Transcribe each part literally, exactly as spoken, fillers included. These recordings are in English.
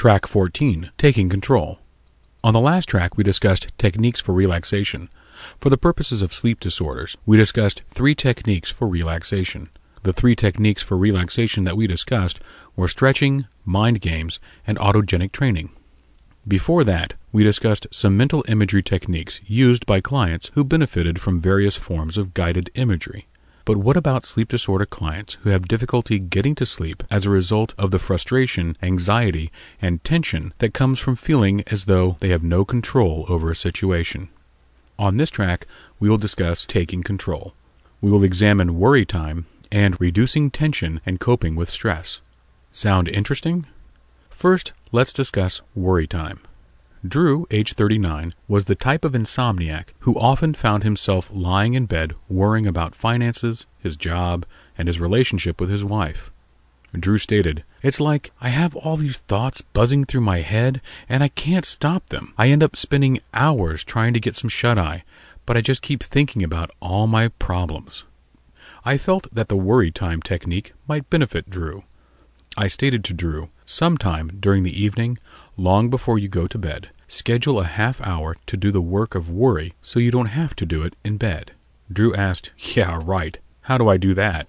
Track fourteen, Taking Control. On the last track, we discussed techniques for relaxation. For the purposes of sleep disorders, we discussed three techniques for relaxation. The three techniques for relaxation that we discussed were stretching, mind games, and autogenic training. Before that, we discussed some mental imagery techniques used by clients who benefited from various forms of guided imagery. But what about sleep disorder clients who have difficulty getting to sleep as a result of the frustration, anxiety, and tension that comes from feeling as though they have no control over a situation? On this track, we will discuss taking control. We will examine worry time and reducing tension and coping with stress. Sound interesting? First, let's discuss worry time. Drew, age thirty-nine, was the type of insomniac who often found himself lying in bed worrying about finances, his job, and his relationship with his wife. Drew stated, "It's like I have all these thoughts buzzing through my head and I can't stop them. I end up spending hours trying to get some shut-eye, but I just keep thinking about all my problems." I felt that the worry time technique might benefit Drew. I stated to Drew, sometime during the evening, long before you go to bed, schedule a half hour to do the work of worry so you don't have to do it in bed. Drew asked, "Yeah, right. How do I do that?"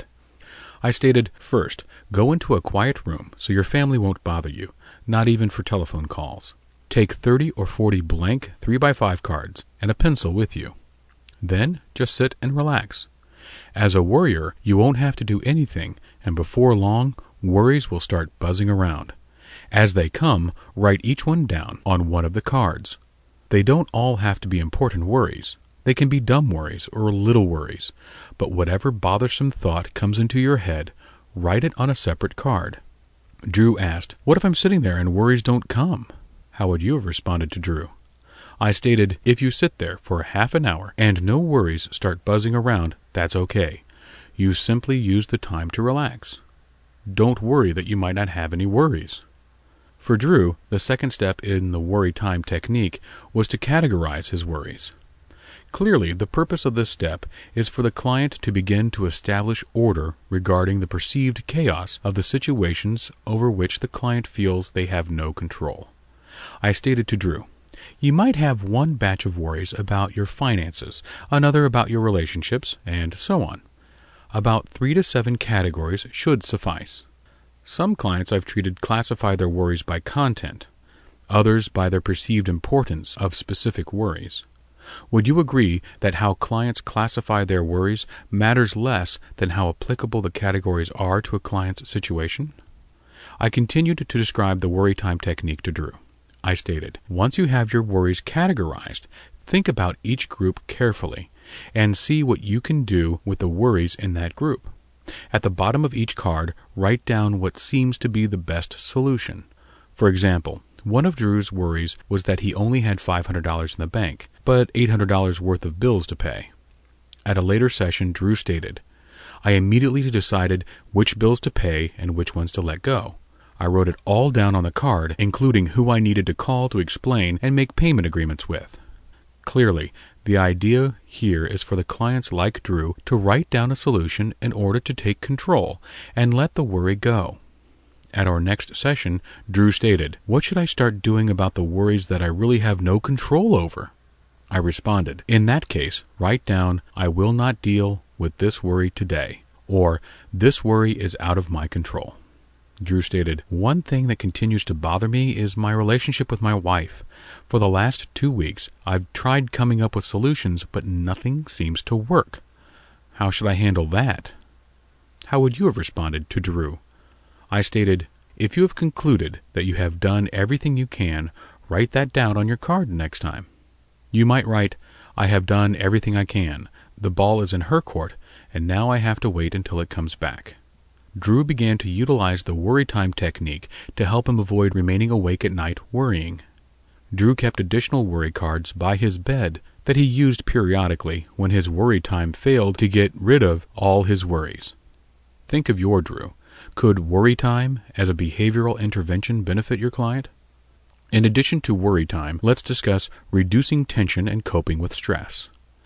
I stated, first, go into a quiet room so your family won't bother you, not even for telephone calls. Take thirty or forty blank three by five cards and a pencil with you. Then just sit and relax. As a worrier, you won't have to do anything, and before long, worries will start buzzing around. As they come, write each one down on one of the cards. They don't all have to be important worries. They can be dumb worries or little worries, but whatever bothersome thought comes into your head, write it on a separate card. Drew asked, "What if I'm sitting there and worries don't come?" How would you have responded to Drew? I stated, if you sit there for half an hour and no worries start buzzing around, that's okay. You simply use the time to relax. Don't worry that you might not have any worries. For Drew, the second step in the worry time technique was to categorize his worries. Clearly, the purpose of this step is for the client to begin to establish order regarding the perceived chaos of the situations over which the client feels they have no control. I stated to Drew, you might have one batch of worries about your finances, another about your relationships, and so on. About three to seven categories should suffice. Some clients I've treated classify their worries by content, others by their perceived importance of specific worries. Would you agree that how clients classify their worries matters less than how applicable the categories are to a client's situation? I continued to describe the worry time technique to Drew. I stated, once you have your worries categorized, think about each group carefully and see what you can do with the worries in that group. At the bottom of each card, write down what seems to be the best solution. For example, one of Drew's worries was that he only had five hundred dollars in the bank, but eight hundred dollars worth of bills to pay. At a later session, Drew stated, I immediately decided which bills to pay and which ones to let go. I wrote it all down on the card, including who I needed to call to explain and make payment agreements with. Clearly, the idea here is for the clients like Drew to write down a solution in order to take control and let the worry go. At our next session, Drew stated, what should I start doing about the worries that I really have no control over? I responded, in that case, write down, I will not deal with this worry today, or this worry is out of my control. Drew stated, one thing that continues to bother me is my relationship with my wife. For the last two weeks, I've tried coming up with solutions, but nothing seems to work. How should I handle that? How would you have responded to Drew? I stated, if you have concluded that you have done everything you can, write that down on your card next time. You might write, I have done everything I can. The ball is in her court, and now I have to wait until it comes back. Drew began to utilize the worry time technique to help him avoid remaining awake at night worrying. Drew kept additional worry cards by his bed that he used periodically when his worry time failed to get rid of all his worries. Think of your Drew. Could worry time as a behavioral intervention benefit your client? In addition to worry time, let's discuss reducing tension and coping with stress.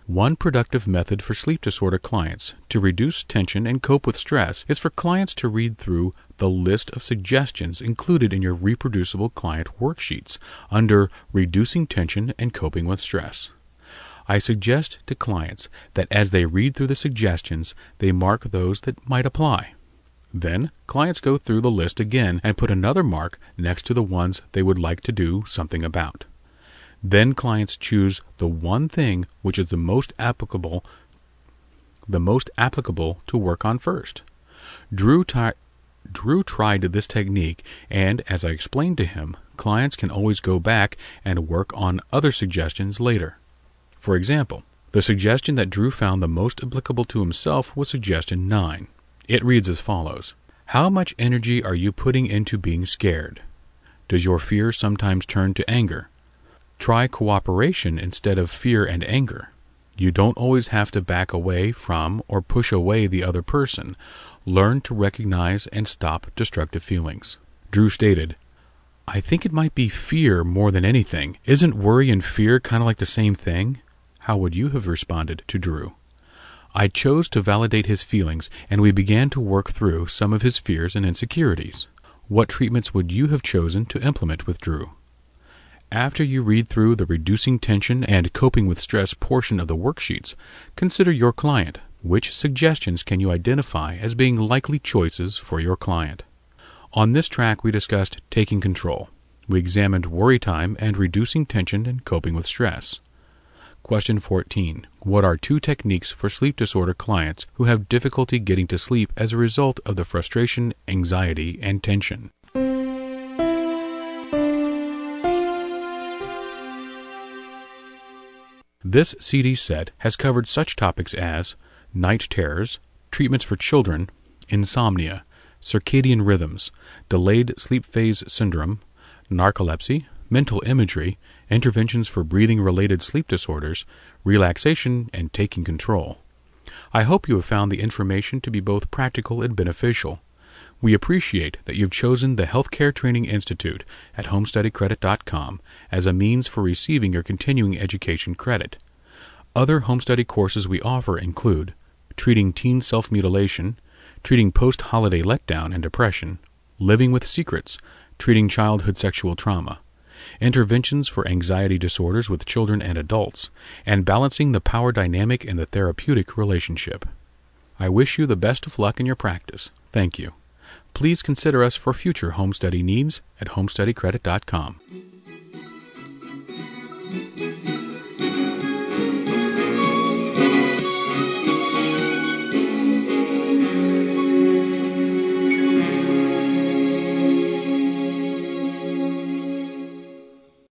One productive method for sleep disorder clients to reduce tension and cope with stress is for clients to read through the list of suggestions included in your reproducible client worksheets under Reducing Tension and Coping with Stress. I suggest to clients that as they read through the suggestions, they mark those that might apply. Then, clients go through the list again and put another mark next to the ones they would like to do something about. Then clients choose the one thing which is the most applicable, the most applicable to work on first. Drew, ti- Drew tried this technique, and as I explained to him, clients can always go back and work on other suggestions later. For example, the suggestion that Drew found the most applicable to himself was suggestion nine. It reads as follows: How much energy are you putting into being scared? Does your fear sometimes turn to anger? Try cooperation instead of fear and anger. You don't always have to back away from or push away the other person. Learn to recognize and stop destructive feelings. Drew stated, I think it might be fear more than anything. Isn't worry and fear kind of like the same thing? How would you have responded to Drew? I chose to validate his feelings, and we began to work through some of his fears and insecurities. What treatments would you have chosen to implement with Drew? After you read through the Reducing Tension and Coping with Stress portion of the worksheets, consider your client. Which suggestions can you identify as being likely choices for your client? On this track, we discussed taking control. We examined worry time and reducing tension and coping with stress. Question fourteen. What are two techniques for sleep disorder clients who have difficulty getting to sleep as a result of the frustration, anxiety, and tension? This C D set has covered such topics as night terrors, treatments for children, insomnia, circadian rhythms, delayed sleep phase syndrome, narcolepsy, mental imagery, interventions for breathing-related sleep disorders, relaxation, and taking control. I hope you have found the information to be both practical and beneficial. We appreciate that you've chosen the Healthcare Training Institute at home study credit dot com as a means for receiving your continuing education credit. Other home study courses we offer include Treating Teen Self-Mutilation, Treating Post-Holiday Letdown and Depression, Living with Secrets, Treating Childhood Sexual Trauma, Interventions for Anxiety Disorders with Children and Adults, and Balancing the Power Dynamic in the Therapeutic Relationship. I wish you the best of luck in your practice. Thank you. Please consider us for future home study needs at home study credit dot com.